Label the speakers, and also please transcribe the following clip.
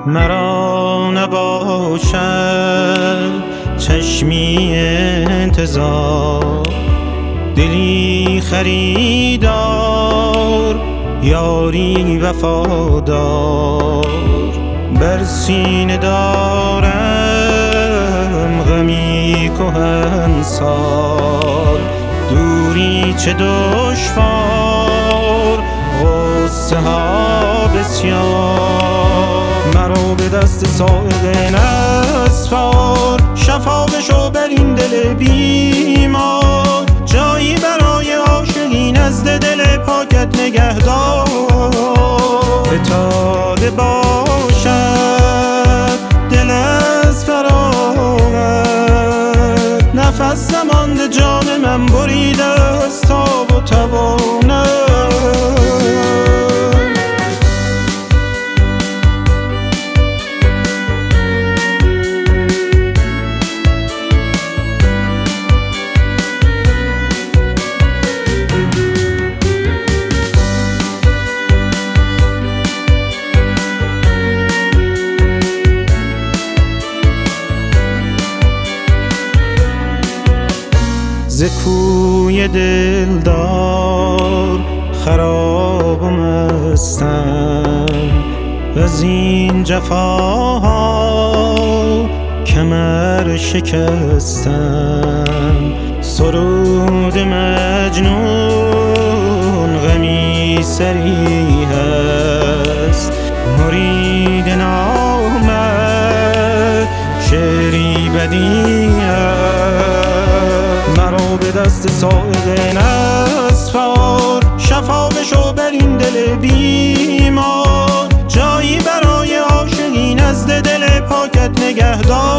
Speaker 1: مرا نباشد چشمی انتظار، دلی خریدار، یاری وفادار. بر سینه دارم غمی کهنسال، دوری چه دشوار، غصه ها بسیار. مرا به دست سائق نسپار، شفا بشو بر این دل بیمار. جایی برای عاشقی نزد دل پاکت نگهدار. فتاده باشد دل از فراغت، نفس مانده جان من بریده از تاب و توانم. ز کوی دلدار خراب و مستم، وز این جفاها کمر شکستم. سرود مجنون غمی سری هست، مرید نامد شعری بدی هست. مرا به دست سائق نسپار، شفا بشو بر این دل بیمار. جایی برای عاشقی نزد دل پاکت نگهدار.